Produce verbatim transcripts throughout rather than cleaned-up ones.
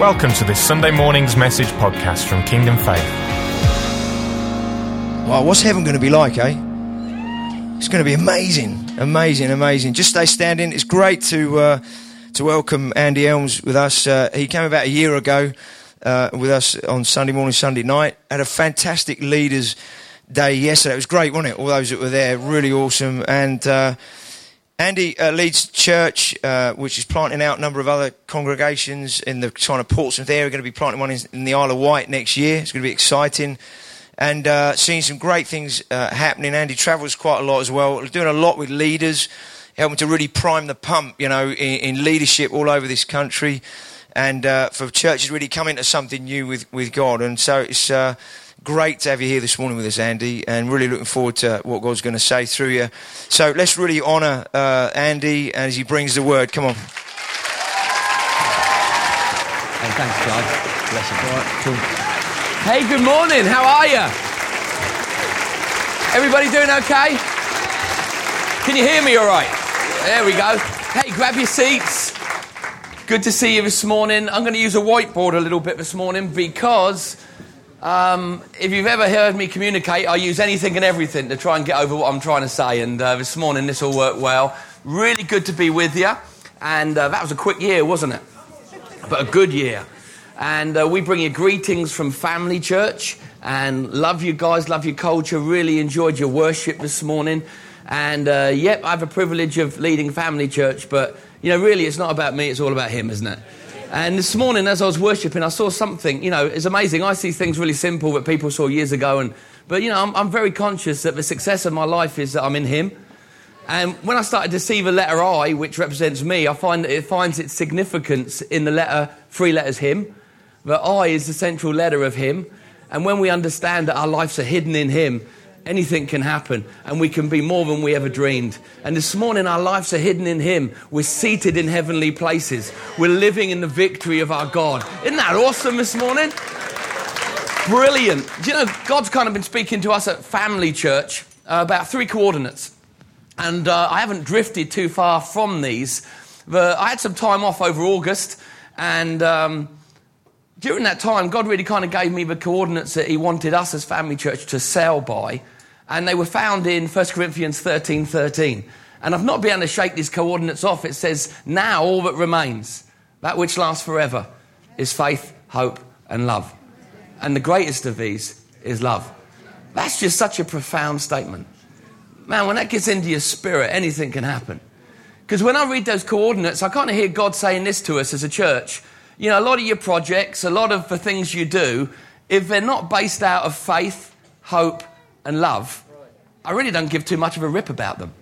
Welcome to this Sunday morning's message podcast from Kingdom Faith. Wow, what's heaven going to be like, eh? It's going to be amazing, amazing, amazing. Just stay standing. It's great to uh, to welcome Andy Elms with us. Uh, he came about a year ago uh, with us on Sunday morning, Sunday night. Had a fantastic leaders' day yesterday. It was great, wasn't it? All those that were there, really awesome. And uh, Andy uh, leads church, uh, which is planting out a number of other congregations in the kind of Portsmouth area. We're going to be planting one in, in the Isle of Wight next year. It's going to be exciting. And uh, seeing some great things uh, happening. Andy travels quite a lot as well, doing a lot with leaders, helping to really prime the pump, you know, in, in leadership all over this country. And uh, for churches really coming to something new with, with God. And so it's uh, great to have you here this morning with us, Andy, and really looking forward to what God's going to say through you. So let's really honour uh, Andy as he brings the word. Come on. Hey, thanks, Clive. Bless you. All right, cool. Hey, good morning. How are you? Everybody doing okay? Can you hear me all right? There we go. Hey, grab your seats. Good to see you this morning. I'm going to use a whiteboard a little bit this morning because um, if you've ever heard me communicate, I use anything and everything to try and get over what I'm trying to say. And uh, this morning, this all worked well. Really good to be with you. And uh, that was a quick year, wasn't it? But a good year. And uh, we bring you greetings from Family Church. And love you guys, love your culture. Really enjoyed your worship this morning. And uh, yep, I have a privilege of leading Family Church. But, you know, really, it's not about me. It's all about him, isn't it? And this morning, as I was worshipping, I saw something, you know, it's amazing. I see things really simple that people saw years ago. And But, you know, I'm, I'm very conscious that the success of my life is that I'm in him. And when I started to see the letter I, which represents me, I find that it finds its significance in the letter, three letters him. That I is the central letter of him. And when we understand that our lives are hidden in him, anything can happen, and we can be more than we ever dreamed. And this morning, our lives are hidden in him. We're seated in heavenly places. We're living in the victory of our God. Isn't that awesome this morning? Brilliant. Do you know, God's kind of been speaking to us at Family Church uh, about three coordinates. And uh, I haven't drifted too far from these. But I had some time off over August, and Um, during that time, God really kind of gave me the coordinates that he wanted us as Family Church to sail by. And they were found in First Corinthians thirteen thirteen. And I've not been able to shake these coordinates off. It says, now all that remains, that which lasts forever, is faith, hope, and love. And the greatest of these is love. That's just such a profound statement. Man, when that gets into your spirit, anything can happen. Because when I read those coordinates, I kind of hear God saying this to us as a church. You know, a lot of your projects, a lot of the things you do, if they're not based out of faith, hope, and love, I really don't give too much of a rip about them.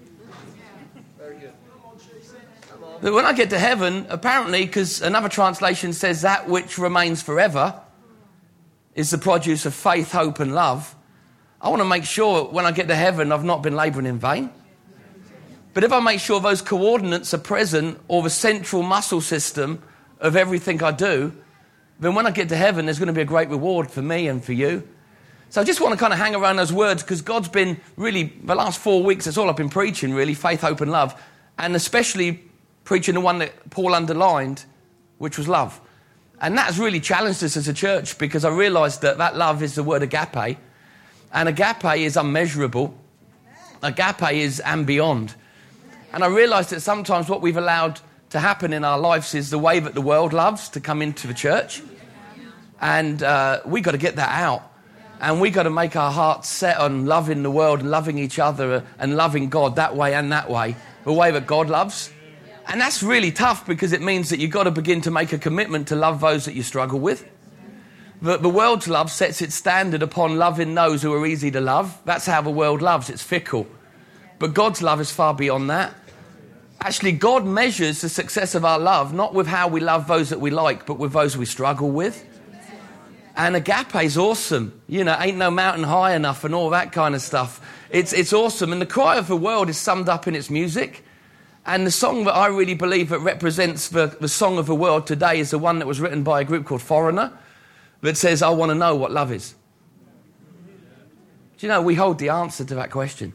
But when I get to heaven, apparently, because another translation says that which remains forever is the produce of faith, hope, and love, I want to make sure when I get to heaven, I've not been labouring in vain. But if I make sure those coordinates are present, or the central muscle system of everything I do, then when I get to heaven, there's going to be a great reward for me and for you. So I just want to kind of hang around those words, because God's been really, the last four weeks, that's all I've been preaching, really, faith, hope, and love, and especially preaching the one that Paul underlined, which was love. And that has really challenged us as a church, because I realised that that love is the word agape, and agape is unmeasurable. Agape is and beyond. And I realised that sometimes what we've allowed to happen in our lives is the way that the world loves to come into the church. And uh, we got to get that out. And we got to make our hearts set on loving the world and loving each other and loving God that way and that way, the way that God loves. And that's really tough, because it means that you've got to begin to make a commitment to love those that you struggle with. The, the world's love sets its standard upon loving those who are easy to love. That's how the world loves. It's fickle. But God's love is far beyond that. Actually, God measures the success of our love not with how we love those that we like, but with those we struggle with. And agape is awesome. You know, ain't no mountain high enough and all that kind of stuff. It's it's awesome. And the cry of the world is summed up in its music. And the song that I really believe that represents the, the song of the world today is the one that was written by a group called Foreigner, that says, I want to know what love is. Do you know, we hold the answer to that question.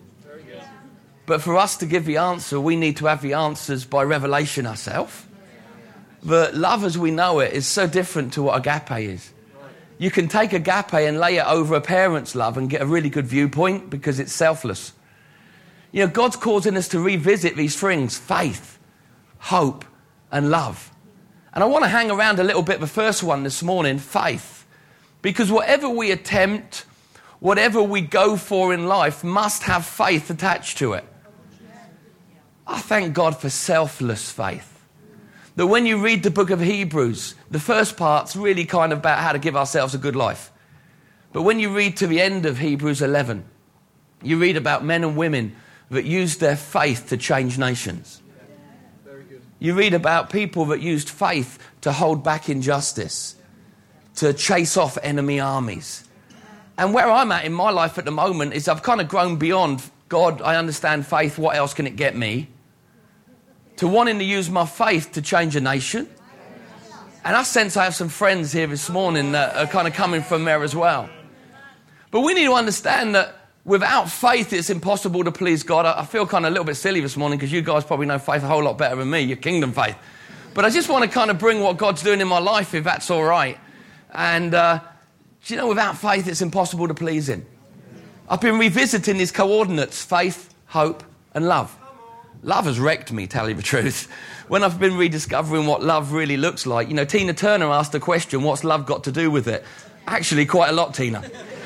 But for us to give the answer, we need to have the answers by revelation ourselves. But love as we know it is so different to what agape is. You can take agape and lay it over a parent's love and get a really good viewpoint because it's selfless. You know, God's causing us to revisit these things, faith, hope, and love. And I want to hang around a little bit the first one this morning, faith. Because whatever we attempt, whatever we go for in life must have faith attached to it. I thank God for selfless faith. That when you read the book of Hebrews, the first part's really kind of about how to give ourselves a good life. But when you read to the end of Hebrews eleven, you read about men and women that used their faith to change nations. You read about people that used faith to hold back injustice, to chase off enemy armies. And where I'm at in my life at the moment is I've kind of grown beyond, God, I understand faith, what else can it get me? To wanting to use my faith to change a nation. And I sense I have some friends here this morning that are kind of coming from there as well. But we need to understand that without faith, it's impossible to please God. I feel kind of a little bit silly this morning because you guys probably know faith a whole lot better than me, your kingdom faith. But I just want to kind of bring what God's doing in my life, if that's all right. And, uh, you know, without faith, it's impossible to please him. I've been revisiting these coordinates, faith, hope, and love. Love has wrecked me, tell you the truth. When I've been rediscovering what love really looks like, you know, Tina Turner asked the question, what's love got to do with it? Actually, quite a lot, Tina.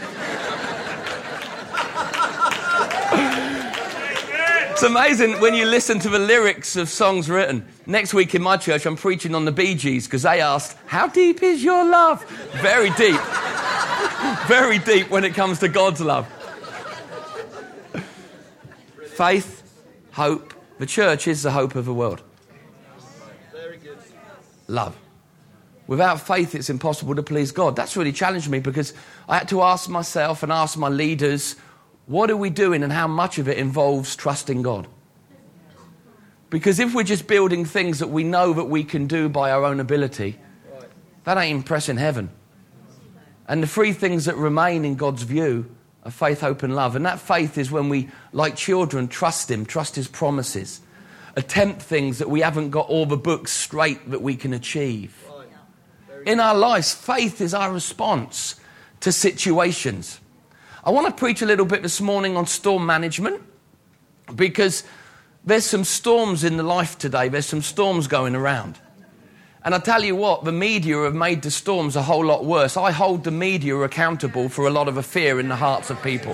It's amazing when you listen to the lyrics of songs written. Next week in my church, I'm preaching on the Bee Gees because they asked, how deep is your love? Very deep. Very deep when it comes to God's love. Faith, hope. The church is the hope of the world. Very good. Love. Without faith, it's impossible to please God. That's really challenged me because I had to ask myself and ask my leaders, what are we doing and how much of it involves trusting God? Because if we're just building things that we know that we can do by our own ability, that ain't impressing heaven. And the three things that remain in God's view are faith, hope, and love. And that faith is when we, like children, trust him, trust his promises, attempt things that we haven't got all the books straight that we can achieve. In our lives, faith is our response to situations. I want to preach a little bit this morning on storm management because there's some storms in the life today. There's some storms going around. And I tell you what, the media have made the storms a whole lot worse. I hold the media accountable for a lot of the fear in the hearts of people.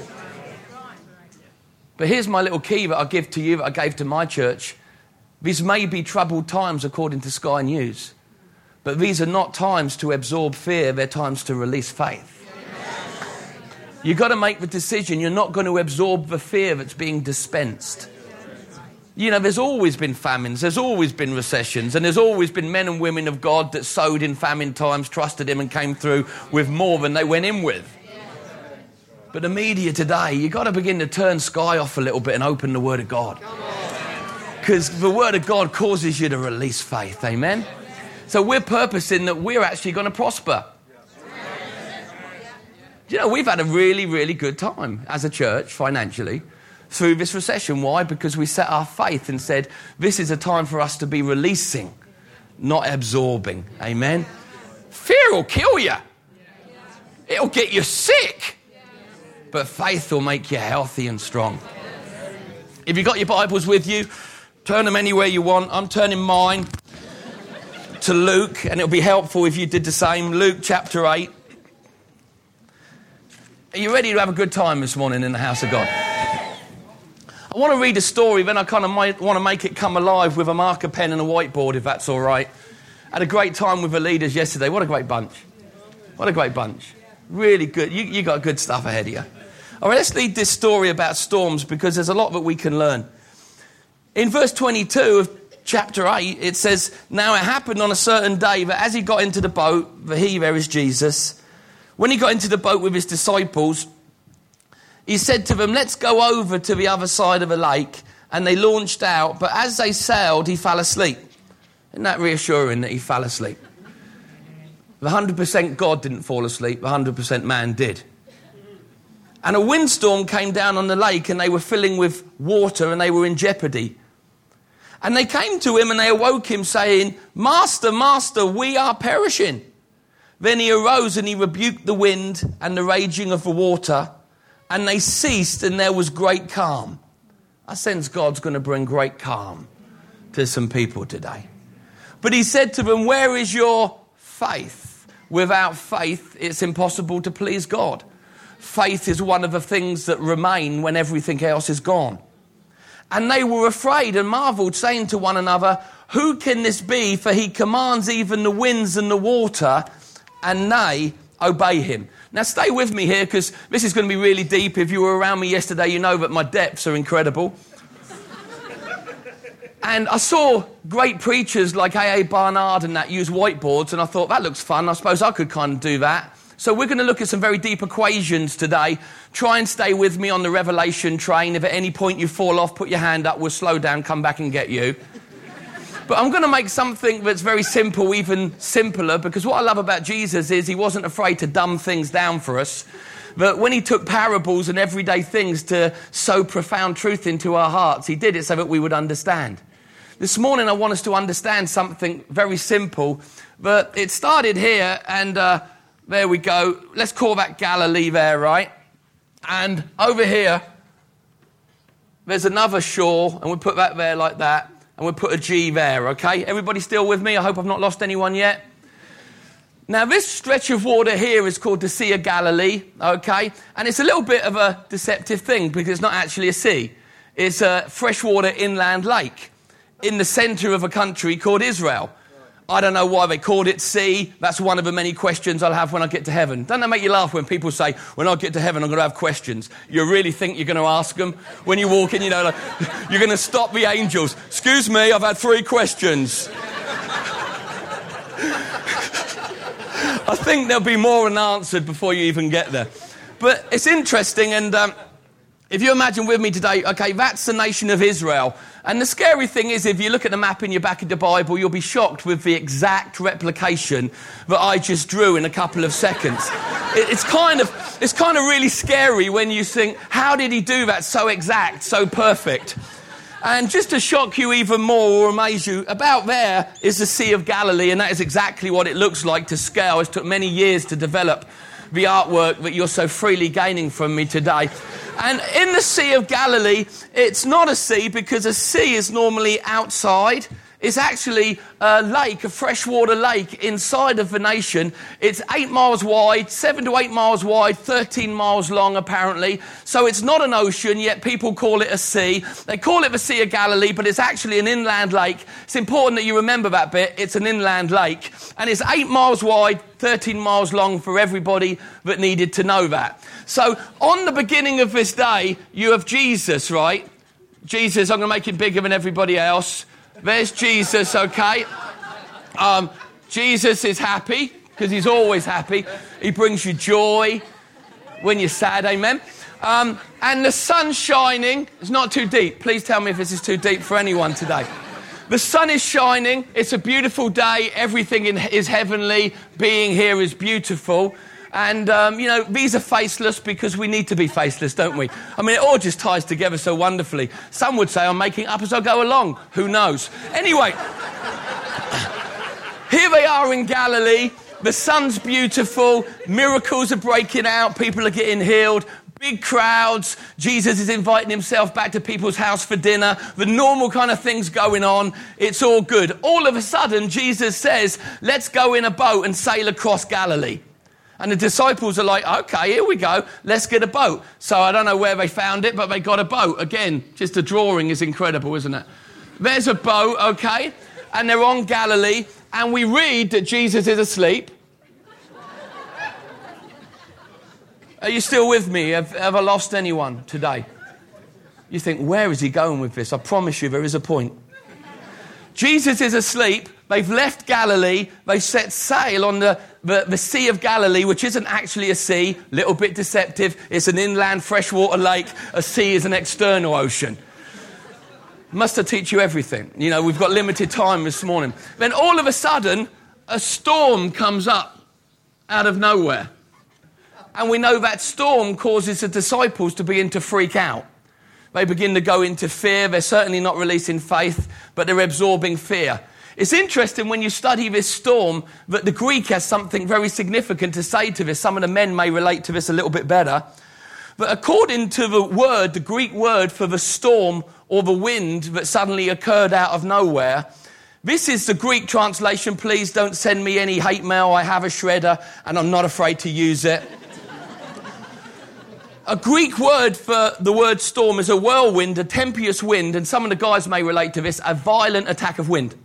But here's my little key that I give to you, that I gave to my church. These may be troubled times according to Sky News. But these are not times to absorb fear, they're times to release faith. You've got to make the decision. You're not going to absorb the fear that's being dispensed. You know, there's always been famines, there's always been recessions, and there's always been men and women of God that sowed in famine times, trusted him and came through with more than they went in with. But the media today, you've got to begin to turn Sky off a little bit and open the Word of God. Because the Word of God causes you to release faith, amen? So we're purposing that we're actually going to prosper. You know, we've had a really, really good time as a church financially through this recession. Why? Because we set our faith and said, this is a time for us to be releasing, not absorbing. Amen? Fear will kill you. It'll get you sick. But faith will make you healthy and strong. If you've got your Bibles with you, turn them anywhere you want. I'm turning mine to Luke, and it'll be helpful if you did the same. Luke chapter eight. Are you ready to have a good time this morning in the house of God? I want to read a story, then I kind of might want to make it come alive with a marker pen and a whiteboard, if that's all right. I had a great time with the leaders yesterday. What a great bunch. What a great bunch. Really good. You, you got good stuff ahead of you. All right, let's read this story about storms because there's a lot that we can learn. In verse twenty-two of chapter eight, it says, now it happened on a certain day that as he got into the boat, the he there is Jesus, when he got into the boat with his disciples, he said to them, let's go over to the other side of the lake. And they launched out, but as they sailed, he fell asleep. Isn't that reassuring that he fell asleep? The one hundred percent God didn't fall asleep, the one hundred percent man did. And a windstorm came down on the lake and they were filling with water and they were in jeopardy. And they came to him and they awoke him, saying, Master, Master, we are perishing. Then he arose and he rebuked the wind and the raging of the water, and they ceased, and there was great calm. I sense God's going to bring great calm to some people today. But he said to them, where is your faith? Without faith, it's impossible to please God. Faith is one of the things that remain when everything else is gone. And they were afraid and marveled, saying to one another, who can this be? For he commands even the winds and the water, and they obey him. Now stay with me here, because this is going to be really deep. If you were around me yesterday, you know that my depths are incredible. And I saw great preachers like A A Barnard and that use whiteboards, and I thought, that looks fun. I suppose I could kind of do that. So we're going to look at some very deep equations today. Try and stay with me on the Revelation train. If at any point you fall off, put your hand up. We'll slow down, come back and get you. But I'm going to make something that's very simple, even simpler, because what I love about Jesus is he wasn't afraid to dumb things down for us. But when he took parables and everyday things to sow profound truth into our hearts, he did it so that we would understand. This morning I want us to understand something very simple, but it started here, and uh, there we go. Let's call that Galilee there, right? And over here, there's another shore, and we'll put that there like that. And we'll put a G there, okay? Everybody still with me? I hope I've not lost anyone yet. Now, this stretch of water here is called the Sea of Galilee, okay? And it's a little bit of a deceptive thing because it's not actually a sea. It's a freshwater inland lake in the centre of a country called Israel. I don't know why they called it sea. That's one of the many questions I'll have when I get to heaven. Don't that make you laugh when people say, when I get to heaven, I'm going to have questions? You really think you're going to ask them? When you walk in, you know, like, you're going to stop the angels. Excuse me, I've had three questions. I think there'll be more unanswered before you even get there. But it's interesting, and um, if you imagine with me today, okay, that's the nation of Israel. And the scary thing is, if you look at the map in your back of the Bible, you'll be shocked with the exact replication that I just drew in a couple of seconds. it, it's kind of, it's kind of really scary when you think, how did he do that so exact, so perfect? And just to shock you even more or amaze you, about there is the Sea of Galilee, and that is exactly what it looks like to scale. It took many years to develop the artwork that you're so freely gaining from me today. And in the Sea of Galilee, it's not a sea because a sea is normally outside. It's actually a lake, a freshwater lake inside of the nation. It's eight miles wide, seven to eight miles wide, thirteen miles long apparently. So it's not an ocean, yet people call it a sea. They call it the Sea of Galilee, but it's actually an inland lake. It's important that you remember that bit. It's an inland lake. And it's eight miles wide, thirteen miles long for everybody that needed to know that. So on the beginning of this day, you have Jesus, right? Jesus, I'm going to make it bigger than everybody else. There's Jesus, okay? Um, Jesus is happy, because he's always happy. He brings you joy when you're sad, amen? Um, and the sun's shining. It's not too deep. Please tell me if this is too deep for anyone today. The sun is shining. It's a beautiful day. Everything in, is heavenly. Being here is beautiful. And, um, you know, these are faceless because we need to be faceless, don't we? I mean, it all just ties together so wonderfully. Some would say I'm making up as I go along. Who knows? Anyway, here they are in Galilee. The sun's beautiful. Miracles are breaking out. People are getting healed. Big crowds. Jesus is inviting himself back to people's house for dinner. The normal kind of things going on. It's all good. All of a sudden, Jesus says, let's go in a boat and sail across Galilee. And the disciples are like, okay, here we go. Let's get a boat. So I don't know where they found it, but they got a boat. Again, just a drawing is incredible, isn't it? There's a boat, okay? And they're on Galilee. And we read that Jesus is asleep. Are you still with me? Have, have I lost anyone today? You think, where is he going with this? I promise you there is a point. Jesus is asleep. They've left Galilee. They've set sail on the, the, the Sea of Galilee, which isn't actually a sea. Little bit deceptive. It's an inland freshwater lake. A sea is an external ocean. Must I teach you everything? You know, we've got limited time this morning. Then all of a sudden, a storm comes up out of nowhere. And we know that storm causes the disciples to begin to freak out. They begin to go into fear. They're certainly not releasing faith, but they're absorbing fear. It's interesting when you study this storm that the Greek has something very significant to say to this. Some of the men may relate to this a little bit better. But according to the word, the Greek word for the storm or the wind that suddenly occurred out of nowhere, this is the Greek translation. Please don't send me any hate mail. I have a shredder and I'm not afraid to use it. A Greek word for the word storm is a whirlwind, a tempestuous wind, and some of the guys may relate to this, a violent attack of wind.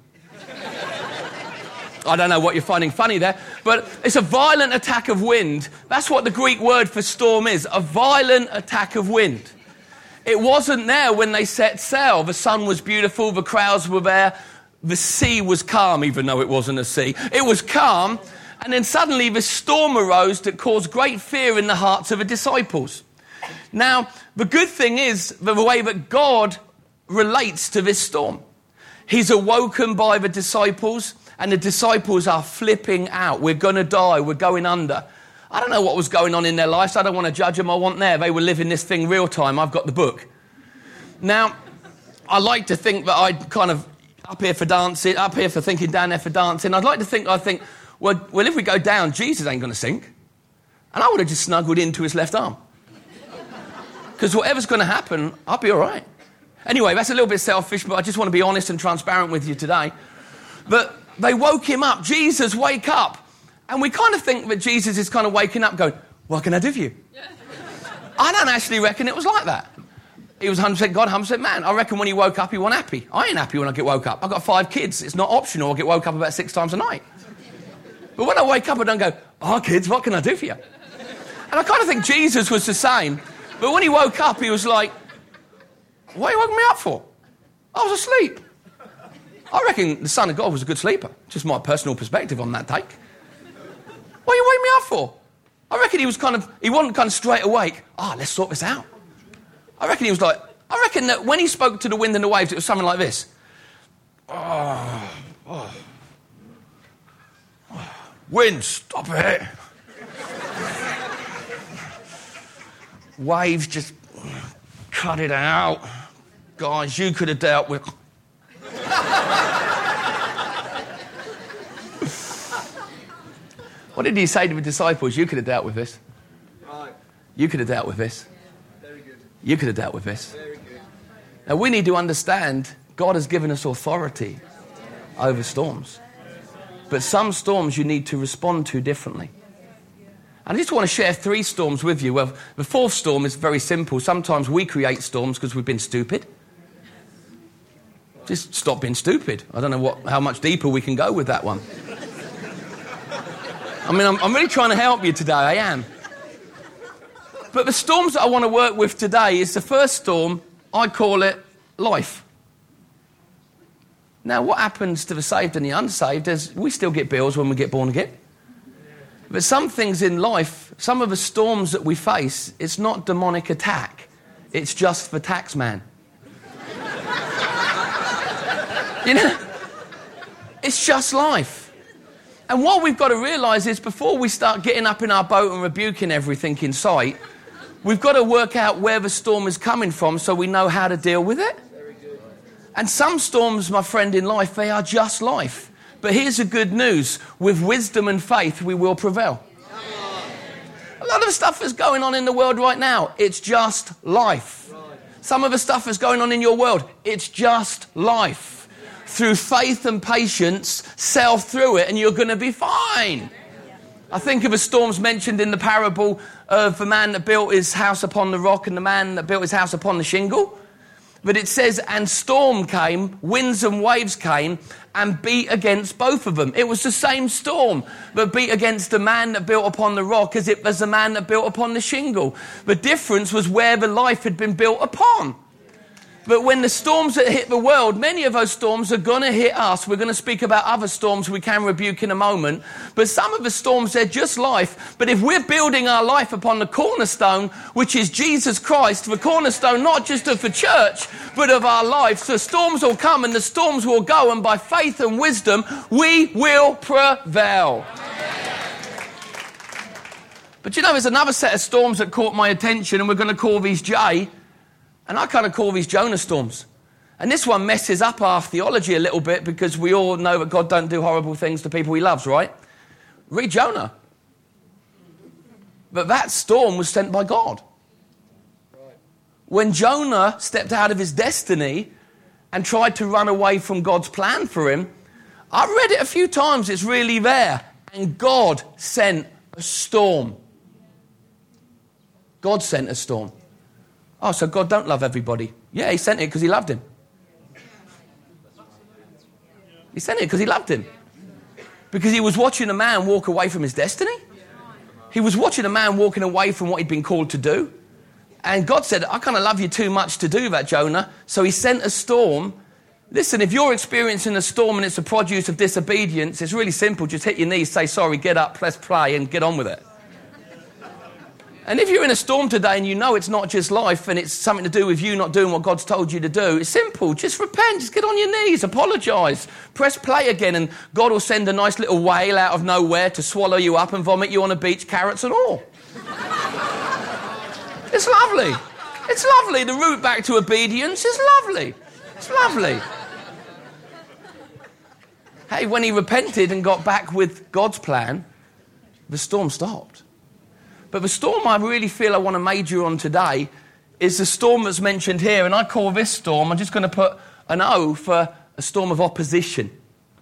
I don't know what you're finding funny there, but it's a violent attack of wind. That's what the Greek word for storm is, a violent attack of wind. It wasn't there when they set sail. The sun was beautiful, the crowds were there, the sea was calm, even though it wasn't a sea. It was calm, and then suddenly this storm arose that caused great fear in the hearts of the disciples. Now, the good thing is the way that God relates to this storm. He's awoken by the disciples, and the disciples are flipping out. We're going to die. We're going under. I don't know what was going on in their lives. I don't want to judge them. I want there. They were living this thing real time. I've got the book. Now, I like to think that I'd kind of up here for dancing, up here for thinking, down there for dancing. I'd like to think, I think, well, well, if we go down, Jesus ain't going to sink. And I would have just snuggled into his left arm. Because whatever's going to happen, I'll be all right. Anyway, that's a little bit selfish, but I just want to be honest and transparent with you today. But they woke him up. Jesus, wake up. And we kind of think that Jesus is kind of waking up going, what can I do for you? Yeah. I don't actually reckon it was like that. He was one hundred percent God, one hundred percent man. I reckon when he woke up, he wasn't happy. I ain't happy when I get woke up. I've got five kids. It's not optional. I get woke up about six times a night. But when I wake up, I don't go, oh, kids, what can I do for you? And I kind of think Jesus was the same. But when he woke up, he was like, what are you waking me up for? I was asleep. I reckon the Son of God was a good sleeper. Just my personal perspective on that take. What are you waking me up for? I reckon he was kind of, he wasn't kind of straight awake. Ah, oh, let's sort this out. I reckon he was like, I reckon that when he spoke to the wind and the waves, it was something like this. Oh, oh. oh. Wind, stop it. Waves, just cut it out. Guys, you could have dealt with... What did he say to the disciples? You could have dealt with this. Right. You could have dealt with this. Very good. You could have dealt with this. Very good. Now, we need to understand God has given us authority over storms. But some storms you need to respond to differently. And I just want to share three storms with you. Well, the fourth storm is very simple. Sometimes we create storms because we've been stupid. Just stop being stupid. I don't know what, how much deeper we can go with that one. I mean, I'm, I'm really trying to help you today. I am. But the storms that I want to work with today is the first storm. I call it life. Now, what happens to the saved and the unsaved is we still get bills when we get born again. But some things in life, some of the storms that we face, it's not demonic attack. It's just the tax man. You know? It's just life. And what we've got to realise is before we start getting up in our boat and rebuking everything in sight, we've got to work out where the storm is coming from so we know how to deal with it. And some storms, my friend, in life, they are just life. But here's the good news. With wisdom and faith, we will prevail. A lot of the stuff that's going on in the world right now, it's just life. Some of the stuff that's going on in your world, it's just life. Through faith and patience, sail through it and you're going to be fine. I think of the storms mentioned in the parable of the man that built his house upon the rock and the man that built his house upon the shingle. But it says, and storm came, winds and waves came, and beat against both of them. It was the same storm that beat against the man that built upon the rock as it was the man that built upon the shingle. The difference was where the life had been built upon. But when the storms that hit the world, many of those storms are going to hit us. We're going to speak about other storms we can rebuke in a moment. But some of the storms, they're just life. But if we're building our life upon the cornerstone, which is Jesus Christ, the cornerstone not just of the church, but of our lives, the storms will come and the storms will go. And by faith and wisdom, we will prevail. But you know, there's another set of storms that caught my attention, and we're going to call these J. And I kind of call these Jonah storms. And this one messes up our theology a little bit because we all know that God don't do horrible things to people he loves, right? Read Jonah. But that storm was sent by God. When Jonah stepped out of his destiny and tried to run away from God's plan for him, I read it a few times, it's really there. And God sent a storm. God sent a storm. Oh, so God don't love everybody. Yeah, he sent it because he loved him. He sent it because he loved him. Because he was watching a man walk away from his destiny. He was watching a man walking away from what he'd been called to do. And God said, I kind of love you too much to do that, Jonah. So he sent a storm. Listen, if you're experiencing a storm and it's a produce of disobedience, it's really simple. Just hit your knees, say sorry, get up, press play, and get on with it. And if you're in a storm today and you know it's not just life and it's something to do with you not doing what God's told you to do, it's simple. Just repent. Just get on your knees. Apologise. Press play again and God will send a nice little whale out of nowhere to swallow you up and vomit you on a beach, carrots and all. It's lovely. It's lovely. The route back to obedience is lovely. It's lovely. Hey, when he repented and got back with God's plan, the storm stopped. But the storm I really feel I want to major on today is the storm that's mentioned here. And I call this storm, I'm just going to put an O for a storm of opposition.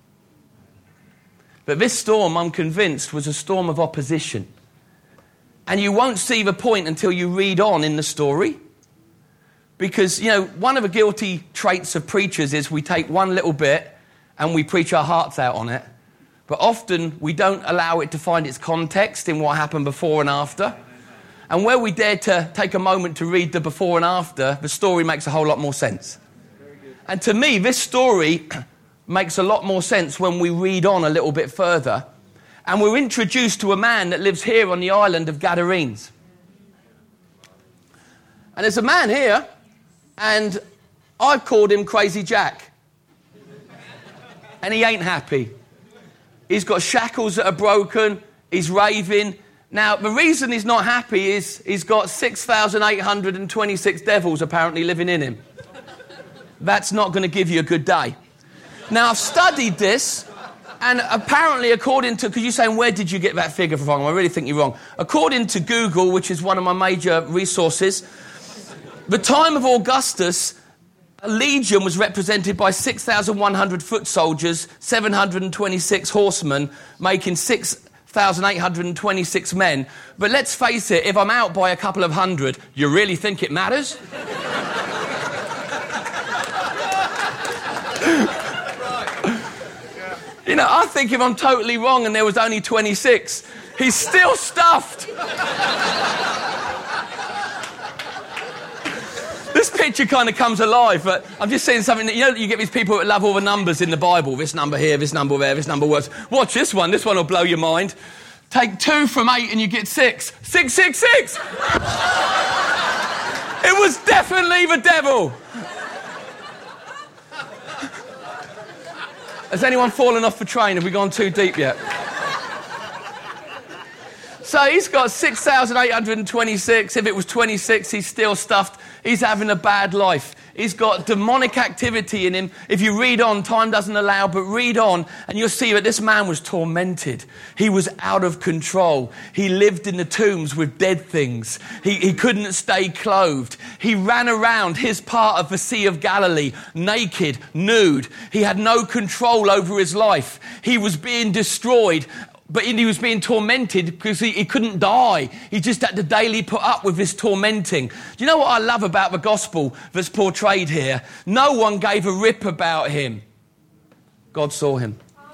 But this storm, I'm convinced, was a storm of opposition. And you won't see the point until you read on in the story. Because, you know, one of the guilty traits of preachers is we take one little bit and we preach our hearts out on it. But often we don't allow it to find its context in what happened before and after. And where we dare to take a moment to read the before and after, the story makes a whole lot more sense. And to me, this story makes a lot more sense when we read on a little bit further. And we're introduced to a man that lives here on the island of Gadarenes. And there's a man here, and I've called him Crazy Jack. And he ain't happy. He's got shackles that are broken. He's raving. Now, the reason he's not happy is he's got six thousand eight hundred twenty-six devils apparently living in him. That's not going to give you a good day. Now, I've studied this, and apparently, according to... Because you're saying, where did you get that figure from? I really think you're wrong. According to Google, which is one of my major resources, the time of Augustus... A legion was represented by six thousand one hundred foot soldiers, seven hundred twenty-six horsemen, making six thousand eight hundred twenty-six men. But let's face it, if I'm out by a couple of hundred, you really think it matters? You know, I think if I'm totally wrong and there was only twenty-six, he's still stuffed. This picture kind of comes alive, but I'm just saying something that, you know, you get these people that love all the numbers in the Bible. This number here, this number there, this number works. Watch this one. This one will blow your mind. Take two from eight and you get six. Six, six, six! It was definitely the devil. Has anyone fallen off the train? Have we gone too deep yet? So he's got six thousand eight hundred twenty-six. If it was twenty-six, he's still stuffed. He's having a bad life. He's got demonic activity in him. If you read on, time doesn't allow, but read on, and you'll see that this man was tormented. He was out of control. He lived in the tombs with dead things. He, he couldn't stay clothed. He ran around his part of the Sea of Galilee, naked, nude. He had no control over his life. He was being destroyed. But he was being tormented because he, he couldn't die. He just had to daily put up with this tormenting. Do you know what I love about the gospel that's portrayed here? No one gave a rip about him. God saw him.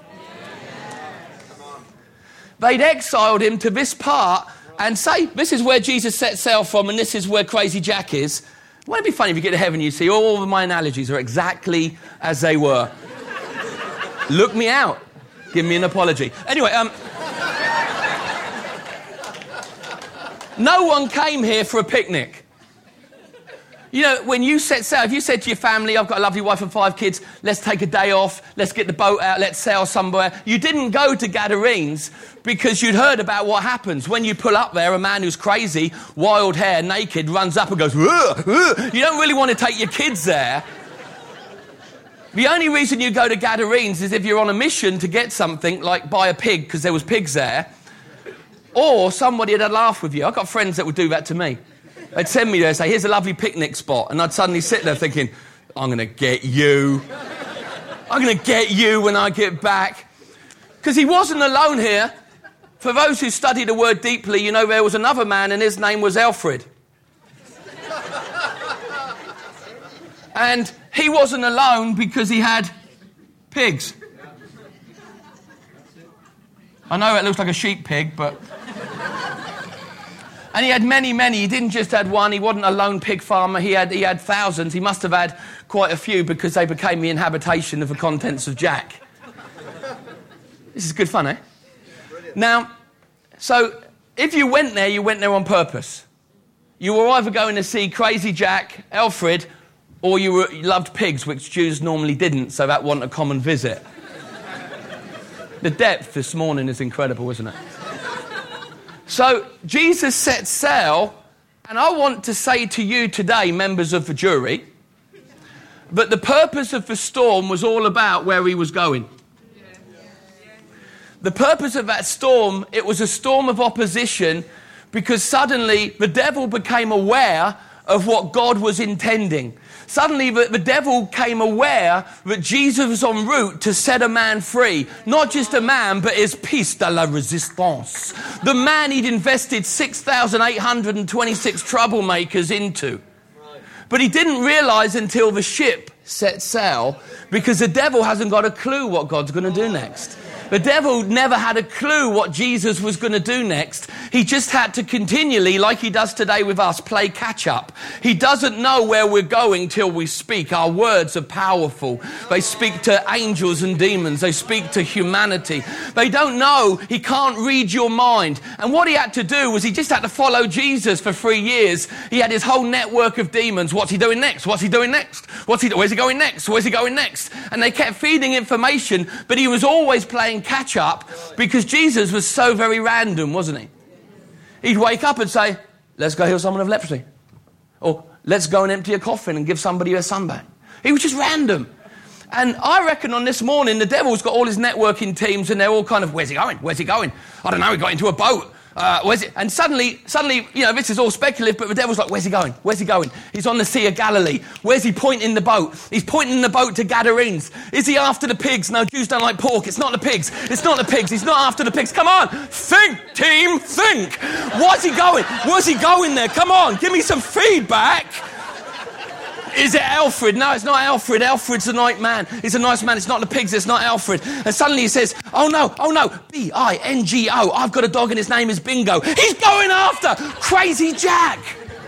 They'd exiled him to this part and say, this is where Jesus set sail from and this is where Crazy Jack is. Wouldn't it be funny if you get to heaven and you see all of my analogies are exactly as they were? Look me out. Give me an apology. Anyway, um... no one came here for a picnic. You know, when you set sail, if you said to your family, I've got a lovely wife and five kids, let's take a day off, let's get the boat out, let's sail somewhere. You didn't go to Gadarenes because you'd heard about what happens. When you pull up there, a man who's crazy, wild hair, naked, runs up and goes, ugh, ugh. You don't really want to take your kids there. The only reason you go to Gadarenes is if you're on a mission to get something, like buy a pig, because there was pigs there, or somebody had a laugh with you. I've got friends that would do that to me. They'd send me there and say, here's a lovely picnic spot. And I'd suddenly sit there thinking, I'm going to get you. I'm going to get you when I get back. Because he wasn't alone here. For those who study the word deeply, you know there was another man and his name was Alfred. And he wasn't alone because he had pigs. I know it looks like a sheep pig, but... And he had many, many. He didn't just have one. He wasn't a lone pig farmer. He had he had thousands. He must have had quite a few because they became the inhabitation of the contents of Jack. This is good fun, eh? Brilliant. Now, so if you went there, you went there on purpose. You were either going to see Crazy Jack, Alfred, or you, were, you loved pigs, which Jews normally didn't, so that wasn't a common visit. The depth this morning is incredible, isn't it? So Jesus set sail, and I want to say to you today, members of the jury, that the purpose of the storm was all about where he was going. The purpose of that storm, it was a storm of opposition because suddenly the devil became aware of what God was intending. Suddenly the, the devil came aware that Jesus was en route to set a man free. Not just a man, but his piece de la resistance. The man he'd invested six thousand eight hundred twenty-six troublemakers into. But he didn't realise until the ship set sail, because the devil hasn't got a clue what God's going to do next. The devil never had a clue what Jesus was going to do next. He just had to continually, like he does today with us, play catch up. He doesn't know where we're going till we speak. Our words are powerful. They speak to angels and demons. They speak to humanity. They don't know. He can't read your mind. And what he had to do was he just had to follow Jesus for three years. He had his whole network of demons. What's he doing next? What's he doing next? What's he? Where's he going next? Where's he going next? And they kept feeding information, but he was always playing catch up because Jesus was so very random, wasn't he? He'd wake up and say, let's go heal someone of leprosy. Or let's go and empty a coffin and give somebody a sunbath. He was just random. And I reckon on this morning, the devil's got all his networking teams and they're all kind of, where's he going? Where's he going? I don't know, he got into a boat. Uh, where's it? And suddenly, suddenly, you know, this is all speculative, but the devil's like, where's he going? Where's he going? He's on the Sea of Galilee. Where's he pointing the boat? He's pointing the boat to Gadarenes. Is he after the pigs? No, Jews don't like pork. It's not the pigs. It's not the pigs. He's not after the pigs. Come on. Think, team, think. Where's he going? Where's he going there? Come on. Give me some feedback. Is it Alfred? No, it's not Alfred. Alfred's a nice man. He's a nice man. It's not the pigs. It's not Alfred. And suddenly he says, oh no, oh no, B I N G O. I've got a dog and his name is Bingo. He's going after Crazy Jack.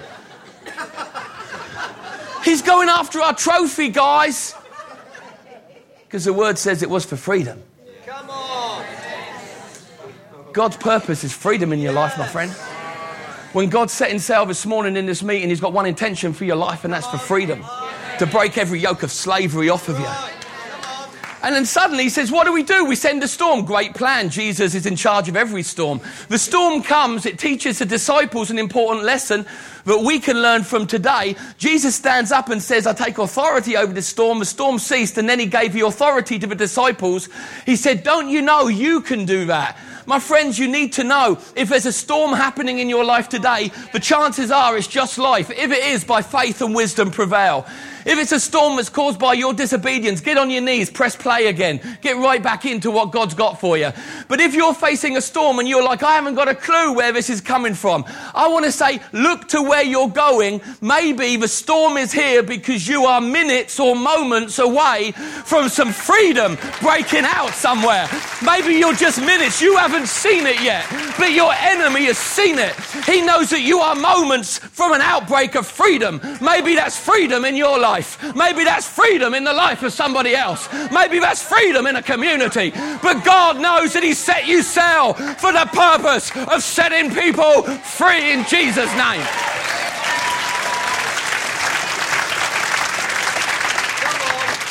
He's going after our trophy, guys. Because the word says it was for freedom. Come on. God's purpose is freedom in your life, my friend. When God's setting sail this morning in this meeting, he's got one intention for your life, and that's for freedom. To break every yoke of slavery off of you. And then suddenly he says, what do we do? We send a storm. Great plan. Jesus is in charge of every storm. The storm comes. It teaches the disciples an important lesson that we can learn from today. Jesus stands up and says, I take authority over the storm. The storm ceased, and then he gave the authority to the disciples. He said, don't you know you can do that? My friends, you need to know, if there's a storm happening in your life today, the chances are it's just life. If it is, by faith and wisdom prevail. If it's a storm that's caused by your disobedience, get on your knees, press play again. Get right back into what God's got for you. But if you're facing a storm and you're like, I haven't got a clue where this is coming from, I want to say, look to where you're going. Maybe the storm is here because you are minutes or moments away from some freedom breaking out somewhere. Maybe you're just minutes. You haven't seen it yet, but your enemy has seen it. He knows that you are moments from an outbreak of freedom. Maybe that's freedom in your life. Maybe that's freedom in the life of somebody else. Maybe that's freedom in a community. But God knows that he set you sail for the purpose of setting people free in Jesus' name.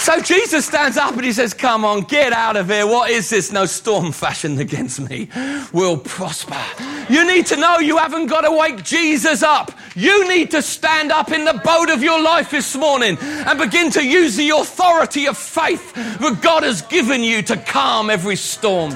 So Jesus stands up and he says, come on, get out of here. What is this? No storm fashioned against me will prosper. You need to know you haven't got to wake Jesus up. You need to stand up in the boat of your life this morning and begin to use the authority of faith that God has given you to calm every storm.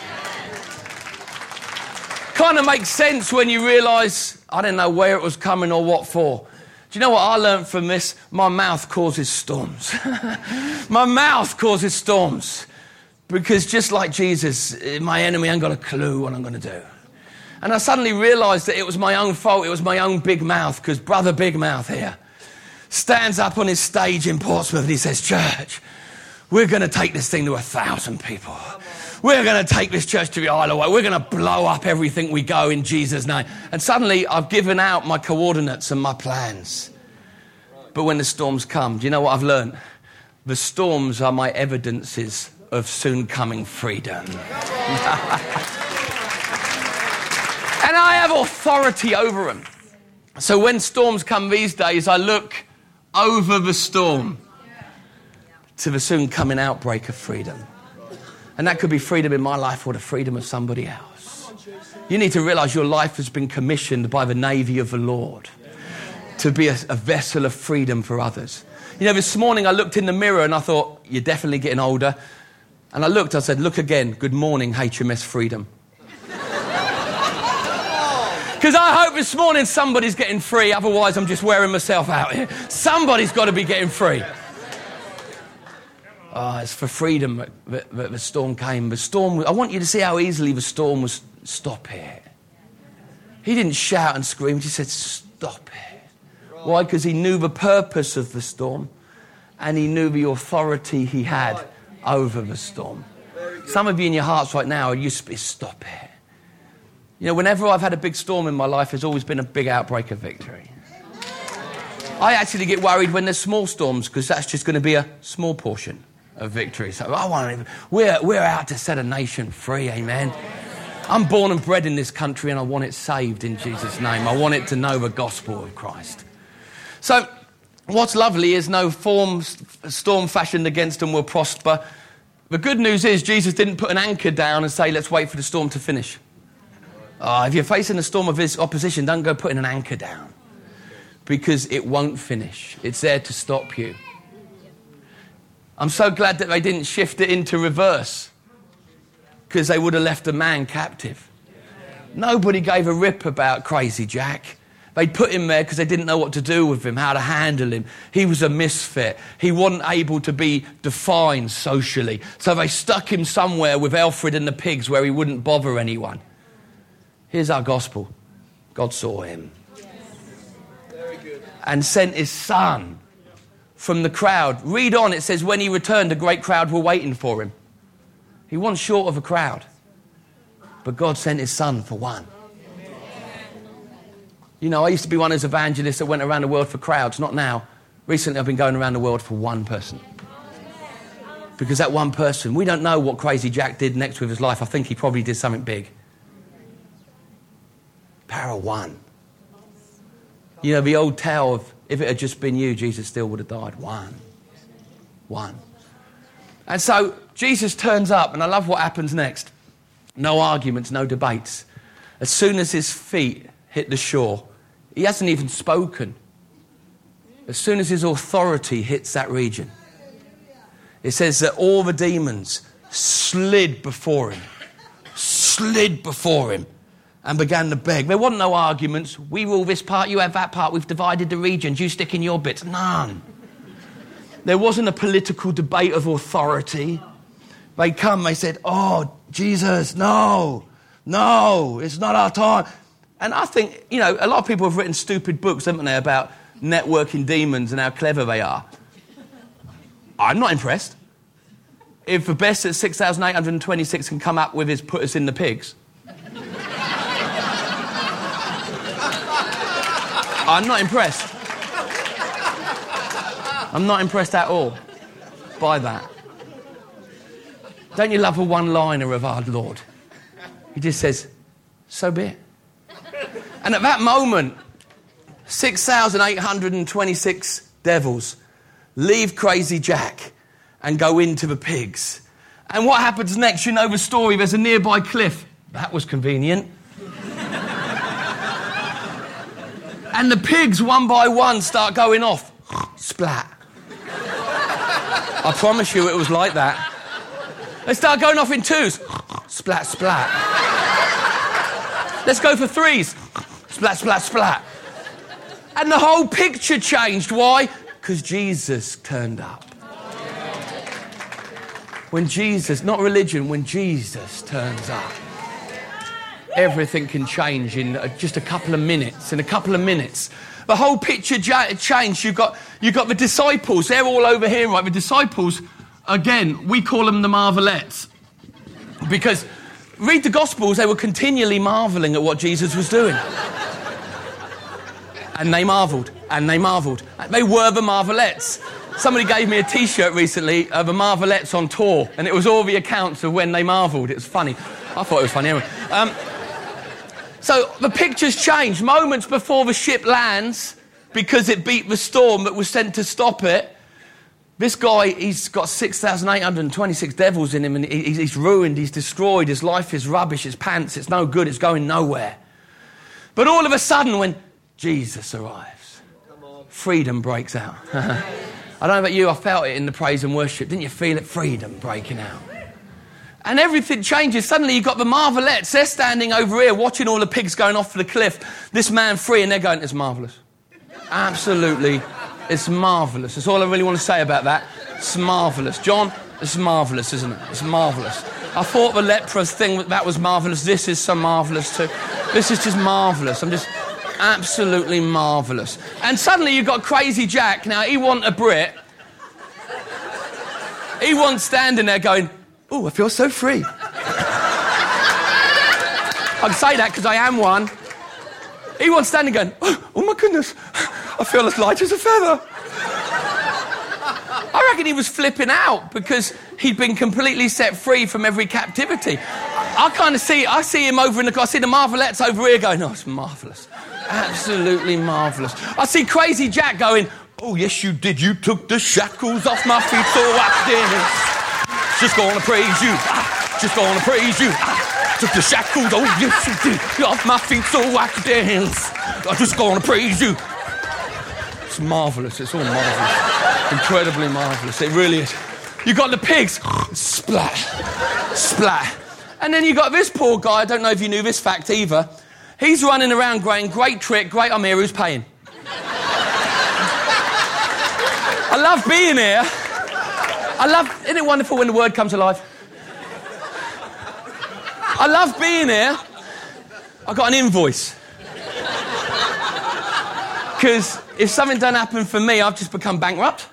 Kind of makes sense when you realise, I didn't know where it was coming or what for. Do you know what I learned from this? My mouth causes storms. My mouth causes storms. Because just like Jesus, my enemy ain't got a clue what I'm going to do. And I suddenly realised that it was my own fault. It was my own big mouth. Because Brother Big Mouth here stands up on his stage in Portsmouth and he says, church, we're going to take this thing to a thousand people. We're going to take this church to the Isle of Wight. We're going to blow up everything we go in Jesus' name. And suddenly I've given out my coordinates and my plans. But when the storms come, do you know what I've learned? The storms are my evidences of soon coming freedom. And I have authority over them. So when storms come these days, I look over the storm to the soon coming outbreak of freedom. And that could be freedom in my life or the freedom of somebody else. You need to realise your life has been commissioned by the Navy of the Lord to be a, a vessel of freedom for others. You know, this morning I looked in the mirror and I thought, you're definitely getting older. And I looked, I said, look again. Good morning, H M S Freedom. Because I hope this morning somebody's getting free. Otherwise, I'm just wearing myself out here. Somebody's got to be getting free. Oh, it's for freedom that, that, that the storm came. The storm, I want you to see how easily the storm was, stop here. He didn't shout and scream. He said, stop it. Why? Because he knew the purpose of the storm and he knew the authority he had over the storm. Some of you in your hearts right now, you stop it. You know, whenever I've had a big storm in my life, there's always been a big outbreak of victory. I actually get worried when there's small storms because that's just going to be a small portion of victory. So I want to, we're, we're out to set a nation free, amen. I'm born and bred in this country and I want it saved in Jesus' name. I want it to know the gospel of Christ. So what's lovely is no form, storm fashioned against them will prosper. The good news is Jesus didn't put an anchor down and say, let's wait for the storm to finish. Oh, if you're facing a storm of this opposition, don't go putting an anchor down because it won't finish. It's there to stop you. I'm so glad that they didn't shift it into reverse because they would have left a man captive. Nobody gave a rip about Crazy Jack. They put him there because they didn't know what to do with him, how to handle him. He was a misfit. He wasn't able to be defined socially. So they stuck him somewhere with Alfred and the pigs where he wouldn't bother anyone. Here's our gospel. God saw him. And sent his son from the crowd. Read on, it says, when he returned, a great crowd were waiting for him. He wasn't short of a crowd. But God sent his son for one. You know, I used to be one of those evangelists that went around the world for crowds. Not now. Recently, I've been going around the world for one person. Because that one person, we don't know what Crazy Jack did next with his life. I think he probably did something big. Power of one. You know, the old tale of, if it had just been you, Jesus still would have died. One. One. And so, Jesus turns up, and I love what happens next. No arguments, no debates. As soon as his feet hit the shore, he hasn't even spoken. As soon as his authority hits that region, it says that all the demons slid before him, slid before him, and began to beg. There wasn't no arguments. We rule this part, you have that part. We've divided the regions. You stick in your bits. None. There wasn't a political debate of authority. They come, they said, oh, Jesus, no, no, it's not our time. And I think, you know, a lot of people have written stupid books, haven't they, about networking demons and how clever they are. I'm not impressed. If the best at six thousand eight hundred twenty-six can come up with is put us in the pigs, I'm not impressed. I'm not impressed at all by that. Don't you love a one-liner of our Lord? He just says, so be it. And at that moment, six thousand eight hundred twenty-six devils leave Crazy Jack and go into the pigs. And what happens next? You know the story. There's a nearby cliff. That was convenient. And the pigs, one by one, start going off. Splat. I promise you it was like that. They start going off in twos. Splat, splat. Let's go for threes. Splat, splat, splat. And the whole picture changed. Why? Because Jesus turned up. When Jesus, not religion, when Jesus turns up, everything can change in just a couple of minutes. In a couple of minutes. The whole picture changed. You've got, you've got the disciples. They're all over here, right? The disciples, again, we call them the marvelettes. Because read the Gospels, they were continually marvelling at what Jesus was doing. And they marvelled, and they marvelled. They were the marvelettes. Somebody gave me a T-shirt recently of the marvelettes on tour, and it was all the accounts of when they marvelled. It was funny. I thought it was funny anyway. Um, so the picture's changed. Moments before the ship lands, because it beat the storm that was sent to stop it, this guy, he's got six thousand eight hundred twenty-six devils in him, and he's ruined, he's destroyed, his life is rubbish, his pants, it's no good, it's going nowhere. But all of a sudden, when Jesus arrives, freedom breaks out. I don't know about you, I felt it in the praise and worship. Didn't you feel it? Freedom breaking out. And everything changes. Suddenly you've got the marvelettes. They're standing over here watching all the pigs going off the cliff. This man free, and they're going, it's marvellous. Absolutely, it's marvellous. That's all I really want to say about that. It's marvellous. John, it's marvellous, isn't it? It's marvellous. I thought the leprous thing, that was marvellous. This is so marvellous too. This is just marvellous. I'm just... absolutely marvellous. And suddenly you've got Crazy Jack. Now, he wasn't a Brit. He wasn't standing there going, oh, I feel so free. I can say that because I am one. He wasn't standing going, oh, oh my goodness, I feel as light as a feather. I reckon he was flipping out because he'd been completely set free from every captivity. I kind of see, I see him over in the, I see the marvelettes over here going, oh, it's marvellous. Absolutely marvellous. I see Crazy Jack going, oh, yes, you did. You took the shackles off my feet, so I dance. Just gonna praise you. Ah, just gonna praise you. Ah, took the shackles, oh, yes, you did. Off my feet, so I could dance. I'm just gonna praise you. It's marvellous. It's all marvellous. Incredibly marvellous. It really is. You got the pigs. Splat. Splat. And then you got this poor guy. I don't know if you knew this fact either. He's running around going, great trick, great, I'm here, who's paying? I love being here. I love, isn't it wonderful when the word comes alive? I love being here. I got an invoice. Because if something don't happen for me, I've just become bankrupt.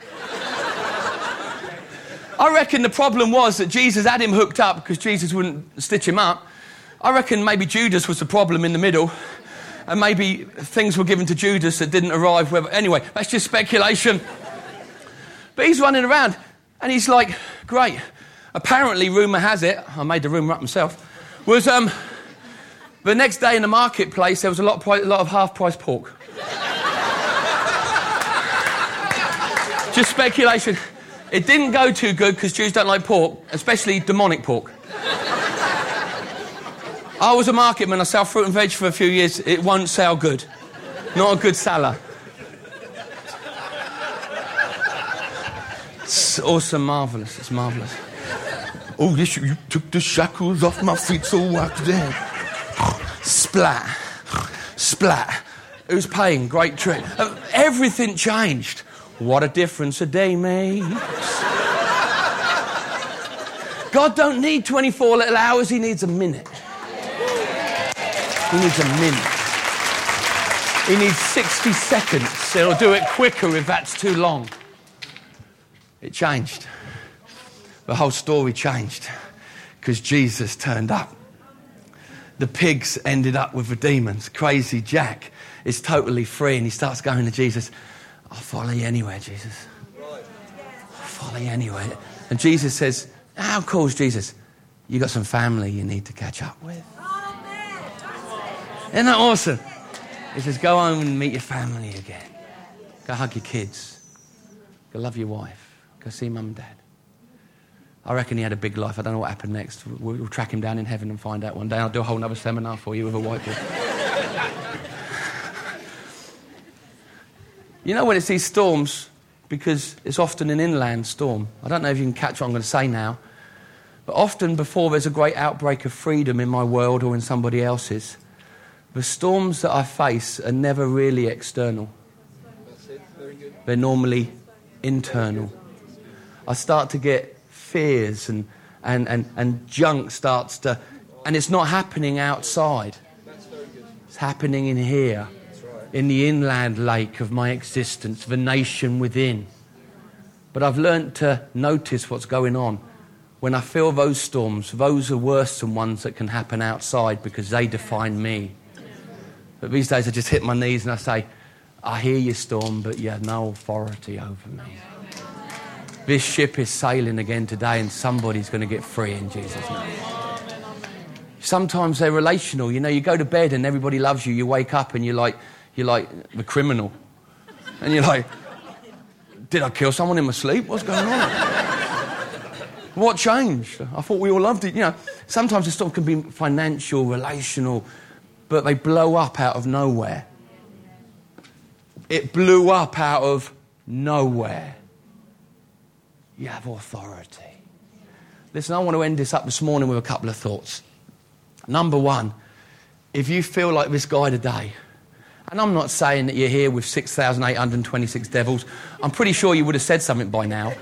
I reckon the problem was that Jesus had him hooked up because Jesus wouldn't stitch him up. I reckon maybe Judas was the problem in the middle, and maybe things were given to Judas that didn't arrive. Where, anyway, that's just speculation. But he's running around, and he's like, great. Apparently, rumour has it, I made the rumour up myself, was um, the next day in the marketplace, there was a lot of, pri- a lot of half-price pork. Just speculation. It didn't go too good because Jews don't like pork, especially demonic pork. I was a marketman. I sell fruit and veg for a few years. It won't sell good. Not a good seller. It's awesome, marvellous. It's marvellous. Oh, yes, you, you took the shackles off my feet so I could dance. Splat. Splat. Who's paying? Great trick. Uh, everything changed. What a difference a day makes. God don't need twenty-four little hours. He needs a minute. He needs a minute. He needs sixty seconds. He'll do it quicker if that's too long. It changed. The whole story changed because Jesus turned up. The pigs ended up with the demons. Crazy Jack is totally free, and he starts going to Jesus. I'll follow you anywhere, Jesus. I'll follow you anywhere. And Jesus says, how cool is Jesus? You got some family you need to catch up with. Isn't that awesome? He says, go home and meet your family again. Go hug your kids. Go love your wife. Go see mum and dad. I reckon he had a big life. I don't know what happened next. We'll, we'll track him down in heaven and find out one day. I'll do a whole other seminar for you with a whiteboard. You know when it's these storms, because it's often an inland storm. I don't know if you can catch what I'm going to say now, but often before there's a great outbreak of freedom in my world or in somebody else's, the storms that I face are never really external. That's it. Very good. They're normally internal. I start to get fears and, and, and, and junk starts to... And it's not happening outside. That's very good. It's happening in here. That's right. In the inland lake of my existence, the nation within. But I've learnt to notice what's going on. When I feel those storms, those are worse than ones that can happen outside because they define me. But these days I just hit my knees and I say, I hear you, storm, but you have no authority over me. This ship is sailing again today and somebody's going to get free in Jesus' name. Sometimes they're relational. You know, you go to bed and everybody loves you. You wake up and you're like, you're like the criminal. And you're like, did I kill someone in my sleep? What's going on? What changed? I thought we all loved it. You know, sometimes the storm can be financial, relational, but they blow up out of nowhere. It blew up out of nowhere. You have authority. Listen, I want to end this up this morning with a couple of thoughts. Number one, if you feel like this guy today, and I'm not saying that you're here with six thousand eight hundred twenty-six devils, I'm pretty sure you would have said something by now.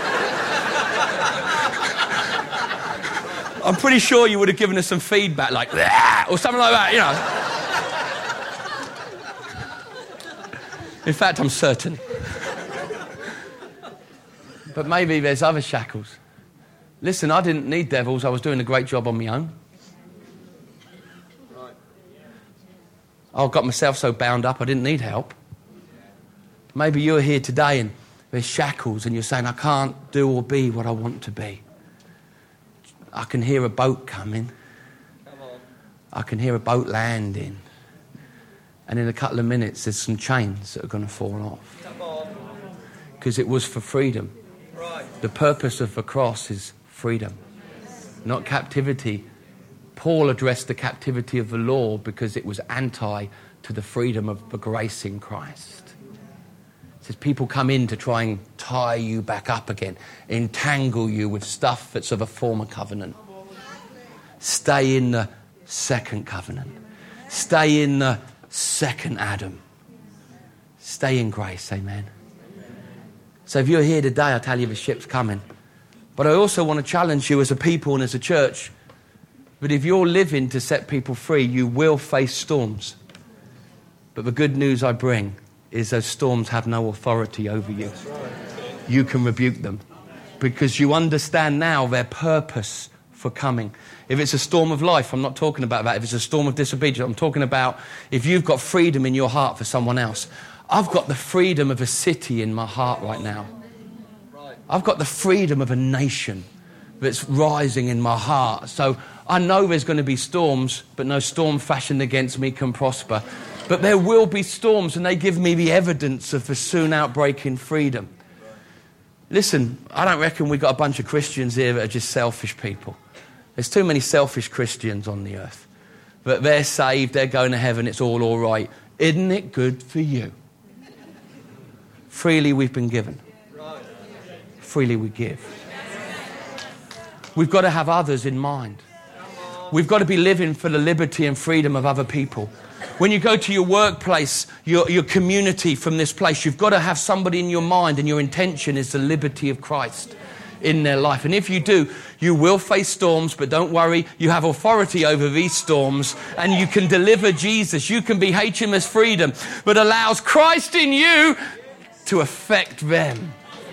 I'm pretty sure you would have given us some feedback like, or something like that, you know. In fact, I'm certain. But maybe there's other shackles. Listen, I didn't need devils. I was doing a great job on my own. Right. I got myself so bound up I didn't need help. Maybe you're here today and there's shackles and you're saying, I can't do or be what I want to be. I can hear a boat coming. Come on. I can hear a boat landing. And in a couple of minutes, there's some chains that are going to fall off. Come on. Because it was for freedom. Right. The purpose of the cross is freedom, not captivity. Paul addressed the captivity of the law because it was anti to the freedom of the grace in Christ. It says people come in to try and tie you back up again, entangle you with stuff that's of a former covenant. Stay in the second covenant. Stay in the second Adam. Stay in grace, amen. So if you're here today, I tell you the ship's coming. But I also want to challenge you as a people and as a church that if you're living to set people free, you will face storms. But the good news I bring is those storms have no authority over you. You can rebuke them because you understand now their purpose for coming. If it's a storm of life, I'm not talking about that. If it's a storm of disobedience, I'm talking about if you've got freedom in your heart for someone else. I've got the freedom of a city in my heart right now. I've got the freedom of a nation that's rising in my heart. So I know there's going to be storms, but no storm fashioned against me can prosper. But there will be storms, and they give me the evidence of the soon outbreaking freedom. Listen, I don't reckon we've got a bunch of Christians here that are just selfish people. There's too many selfish Christians on the earth. But they're saved, they're going to heaven, it's all all right. Isn't it good for you? Freely we've been given. Freely we give. We've got to have others in mind. We've got to be living for the liberty and freedom of other people. When you go to your workplace, your, your community from this place, you've got to have somebody in your mind and your intention is the liberty of Christ in their life. And if you do, you will face storms, but don't worry, you have authority over these storms and you can deliver Jesus. You can be H M S Freedom, but allows Christ in you to affect them.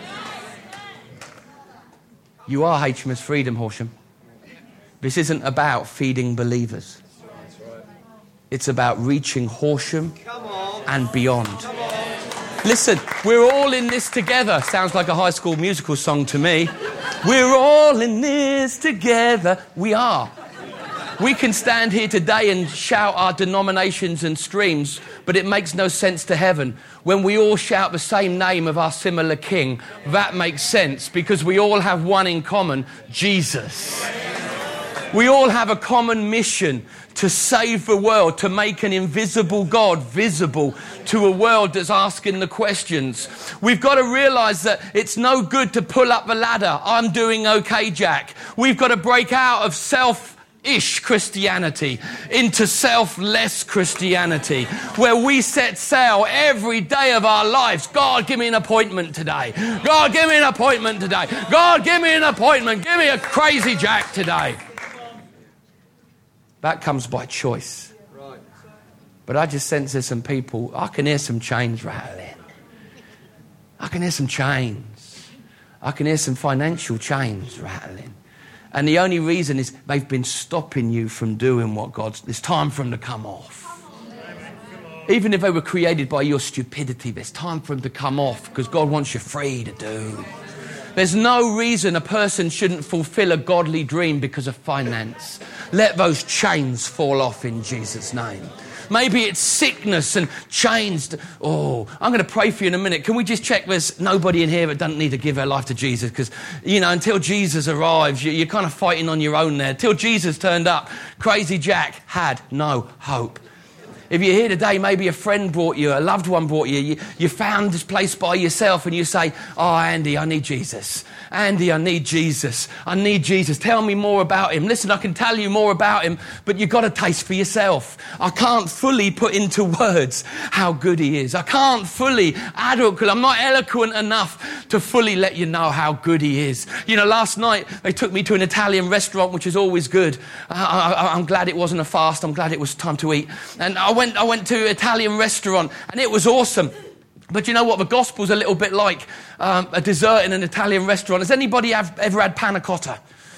You are H M S Freedom, Horsham. This isn't about feeding believers. It's about reaching Horsham and beyond. Listen, we're all in this together. Sounds like a High School Musical song to me. We're all in this together. We are. We can stand here today and shout our denominations and streams, but it makes no sense to heaven. When we all shout the same name of our similar King, that makes sense because we all have one in common, Jesus. We all have a common mission to save the world, to make an invisible God visible to a world that's asking the questions. We've got to realize that it's no good to pull up the ladder. I'm doing okay, Jack. We've got to break out of self-ish Christianity into selfless Christianity, where we set sail every day of our lives. God, give me an appointment today. God, give me an appointment today. God, give me an appointment. Give me a crazy Jack today. That comes by choice. Right. But I just sense there's some people, I can hear some chains rattling. I can hear some chains. I can hear some financial chains rattling. And the only reason is they've been stopping you from doing what God's... It's time for them to come off. Even if they were created by your stupidity, there's time for them to come off because God wants you free to do. There's no reason a person shouldn't fulfill a godly dream because of finance. Let those chains fall off in Jesus' name. Maybe it's sickness and chains. To, oh, I'm going to pray for you in a minute. Can we just check there's nobody in here that doesn't need to give their life to Jesus? Because, you know, until Jesus arrives, you, you're kind of fighting on your own there. Until Jesus turned up, Crazy Jack had no hope. If you're here today, maybe a friend brought you, a loved one brought you, you, you found this place by yourself and you say, oh, Andy, I need Jesus. Andy, I need Jesus. I need Jesus. Tell me more about him. Listen, I can tell you more about him, but you've got to taste for yourself. I can't fully put into words how good he is. I can't fully, adequate, I'm not eloquent enough to fully let you know how good he is. You know, last night they took me to an Italian restaurant, which is always good. I, I, I'm glad it wasn't a fast. I'm glad it was time to eat. And I went, I went to an Italian restaurant and it was awesome. But you know what? The gospel's a little bit like um, a dessert in an Italian restaurant. Has anybody have, ever had panna cotta?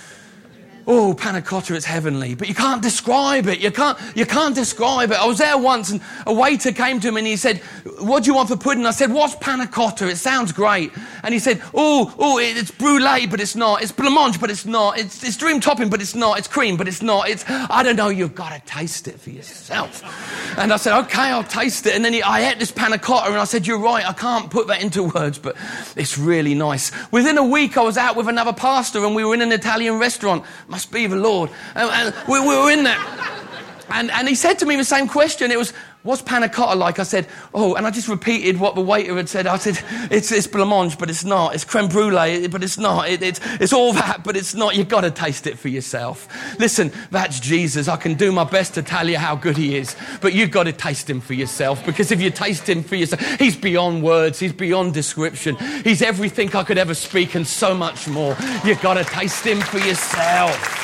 Oh, panna cotta, it's heavenly. But you can't describe it. You can't, you can't describe it. I was there once and a waiter came to me and he said, what do you want for pudding? I said, what's panna cotta? It sounds great. And he said, oh, oh, it's brulee, but it's not. It's blancmange, but it's not. It's, it's dream topping, but it's not. It's cream, but it's not. It's, I don't know. You've got to taste it for yourself. And I said, okay, I'll taste it. And then he, I ate this panna cotta and I said, you're right. I can't put that into words, but it's really nice. Within a week, I was out with another pastor and we were in an Italian restaurant. Must be the Lord. And, and we, we were in there. And, and he said to me the same question. It was, what's panna cotta like? I said, oh, and I just repeated what the waiter had said. I said, it's, it's blancmange, but it's not. It's creme brulee, but it's not. It, it's, it's all that, but it's not. You've got to taste it for yourself. Listen, that's Jesus. I can do my best to tell you how good he is, but you've got to taste him for yourself, because if you taste him for yourself, he's beyond words. He's beyond description. He's everything I could ever speak and so much more. You've got to taste him for yourself.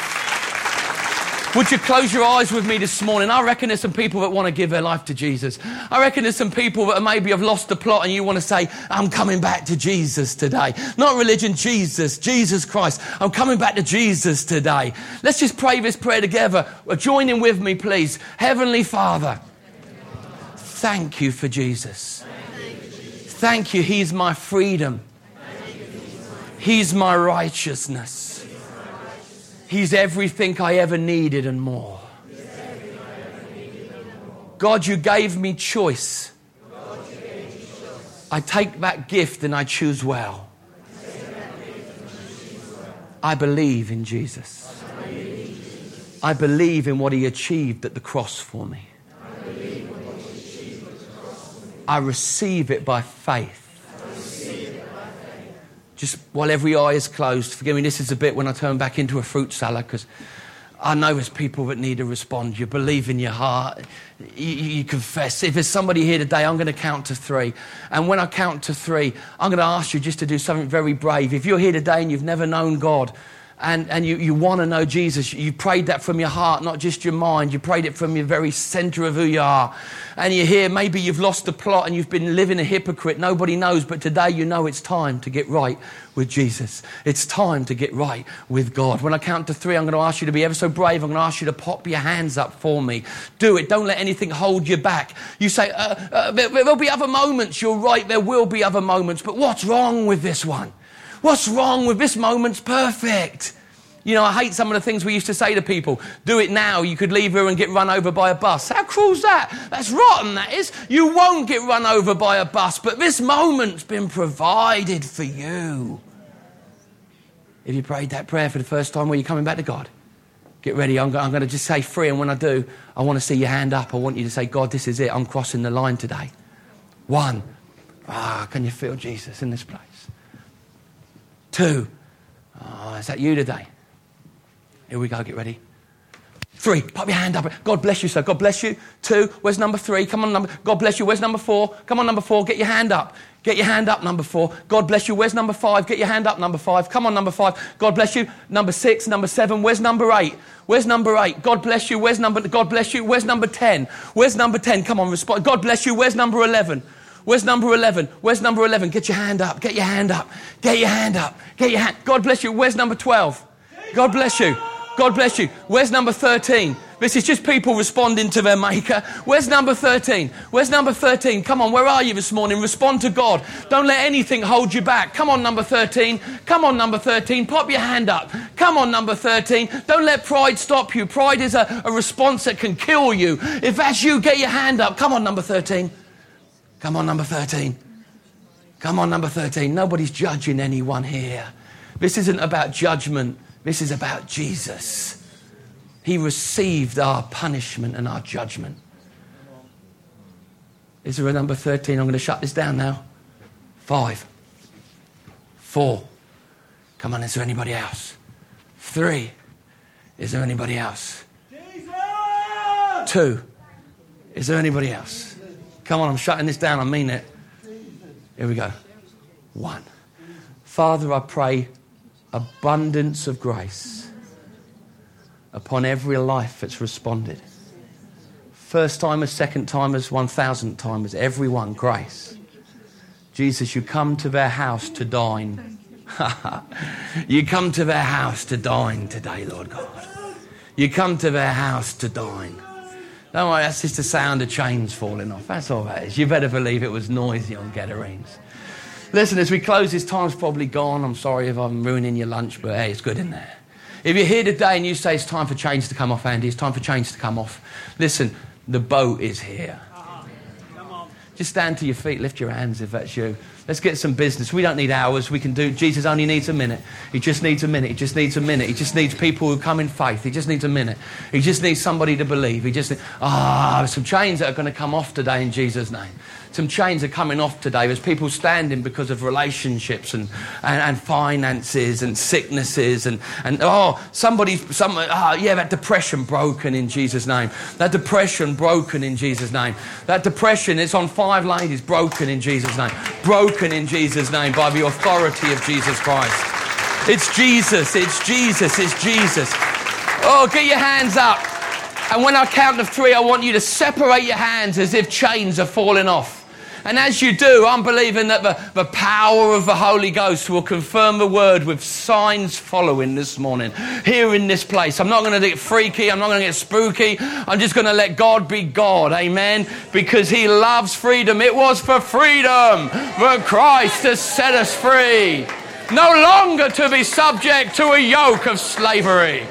Would you close your eyes with me this morning? I reckon there's some people that want to give their life to Jesus. I reckon there's some people that maybe have lost the plot and you want to say, I'm coming back to Jesus today. Not religion, Jesus, Jesus Christ. I'm coming back to Jesus today. Let's just pray this prayer together. Join in with me, please. Heavenly Father, thank you for Jesus. Thank you, he's my freedom. He's my righteousness. He's everything I ever needed and more. God, you gave me choice. I take that gift and I choose well. I believe in Jesus. I believe in what he achieved at the cross for me. I receive it by faith. Just while every eye is closed, forgive me, this is a bit when I turn back into a fruit salad, because I know there's people that need to respond. You believe in your heart. You, you confess. If there's somebody here today, I'm going to count to three. And when I count to three, I'm going to ask you just to do something very brave. If you're here today and you've never known God, and, and you, you want to know Jesus, you prayed that from your heart, not just your mind. You prayed it from your very center of who you are. And you're here, maybe you've lost the plot and you've been living a hypocrite. Nobody knows, but today you know it's time to get right with Jesus. It's time to get right with God. When I count to three, I'm going to ask you to be ever so brave. I'm going to ask you to pop your hands up for me. Do it. Don't let anything hold you back. You say, uh, uh, there, there'll be other moments. You're right, there will be other moments. But what's wrong with this one? What's wrong with this moment's perfect? You know, I hate some of the things we used to say to people. Do it now, you could leave here and get run over by a bus. How cruel's that? That's rotten, that is. You won't get run over by a bus, but this moment's been provided for you. If you prayed that prayer for the first time, where you're coming back to God, get ready. I'm, I'm going to just say three, and when I do, I want to see your hand up. I want you to say, God, this is it. I'm crossing the line today. One. Ah, can you feel Jesus in this place? Two. Ah, is that you today? Here we go, get ready. Three, pop your hand up. God bless you, sir. God bless you. Two, where's number three? Come on, number. God bless you. Where's number four? Come on, number four. Get your hand up. Get your hand up, number four. God bless you. Where's number five? Get your hand up, number five. Come on, number five. God bless you. Number six, number seven. Where's number eight? Where's number eight? God bless you. Where's number, God bless you. Where's number ten? Where's number ten? Come on, respond. God bless you. Where's number eleven? Where's number eleven? Where's number eleven? Get your hand up. Get your hand up. Get your hand up. Get your hand. God bless you. Where's number twelve? God bless you. God bless you. Where's number thirteen? This is just people responding to their maker. Where's number thirteen? Where's number thirteen? Come on, where are you this morning? Respond to God. Don't let anything hold you back. Come on, number thirteen. Come on, number thirteen. Pop your hand up. Come on, number thirteen. Don't let pride stop you. Pride is a, a response that can kill you. If that's you, get your hand up. Come on, number thirteen. Come on, number thirteen. Come on, number thirteen. Nobody's judging anyone here. This isn't about judgment. This is about Jesus. He received our punishment and our judgment. Is there a number thirteen? I'm going to shut this down now. Five. Four. Come on, is there anybody else? Three. Is there anybody else? Jesus! Two. Is there anybody else? Come on, I'm shutting this down. I mean it. Here we go. One. Father, I pray abundance of grace upon every life that's responded. First timers, second timers, one thousand timers, everyone, grace. Jesus, you come to their house to dine. You come to their house to dine today, Lord God. You come to their house to dine. Don't worry, that's just the sound of chains falling off. That's all that is. You better believe it was noisy on Gadarenes. Listen, as we close, this time's probably gone. I'm sorry if I'm ruining your lunch, but hey, it's good in there. If you're here today and you say it's time for chains to come off, Andy, it's time for chains to come off. Listen, the boat is here. Just stand to your feet, lift your hands if that's you. Let's get some business. We don't need hours. We can do. Jesus only needs a minute. He just needs a minute. He just needs a minute. He just needs people who come in faith. He just needs a minute. He just needs somebody to believe. He just needs, ah, there's some chains that are going to come off today in Jesus' name. Some chains are coming off today. There's people standing because of relationships and, and, and finances and sicknesses and, and oh, somebody's, some, oh, yeah, that depression broken in Jesus' name. That depression broken in Jesus' name. That depression, it's on five ladies, broken in Jesus' name. Broken in Jesus' name by the authority of Jesus Christ. It's Jesus, it's Jesus, it's Jesus. Oh, get your hands up. And when I count to three, I want you to separate your hands as if chains are falling off. And as you do, I'm believing that the, the power of the Holy Ghost will confirm the word with signs following this morning here in this place. I'm not going to get freaky. I'm not going to get spooky. I'm just going to let God be God. Amen. Because he loves freedom. It was for freedom that Christ has set us free. No longer to be subject to a yoke of slavery.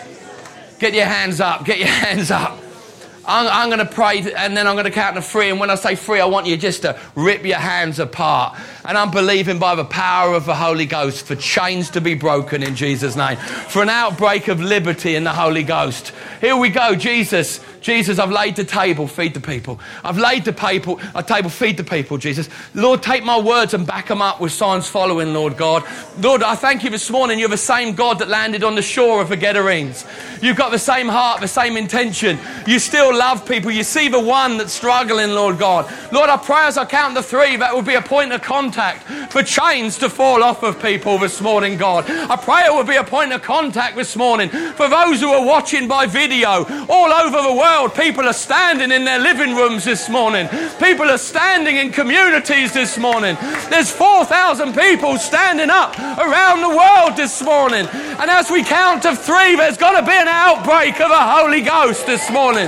Get your hands up. Get your hands up. I'm, I'm going to pray and then I'm going to count to three. And when I say three, I want you just to rip your hands apart. And I'm believing by the power of the Holy Ghost for chains to be broken in Jesus' name. For an outbreak of liberty in the Holy Ghost. Here we go. Jesus, Jesus, I've laid the table, feed the people. I've laid the table, a table, feed the people, Jesus. Lord, take my words and back them up with signs following, Lord God. Lord, I thank you this morning. You're the same God that landed on the shore of the Gadarenes. You've got the same heart, the same intention. You still love people. You see the one that's struggling, Lord God. Lord, I pray as I count to three, that will be a point of contact for chains to fall off of people this morning, God. I pray it will be a point of contact this morning for those who are watching by video all over the world. People are standing in their living rooms this morning. People are standing in communities this morning. There's four thousand people standing up around the world this morning. And as we count to three, there's got to be an outbreak of the Holy Ghost this morning.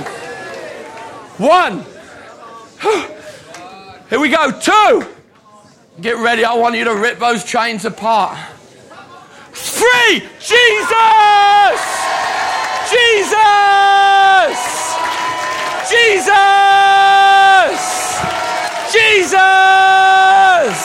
One. Here we go. Two. Get ready. I want you to rip those chains apart. Three. Jesus! Jesus! Jesus! Jesus!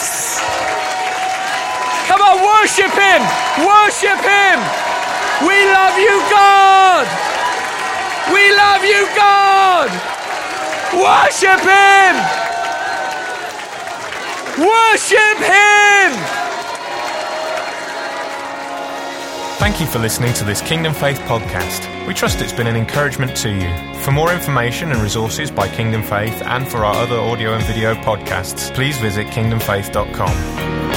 Come on, worship him! Worship him! We love you, God! We love you, God! Worship him! Worship him! Thank you for listening to this Kingdom Faith podcast. We trust it's been an encouragement to you. For more information and resources by Kingdom Faith and for our other audio and video podcasts, please visit kingdom faith dot com.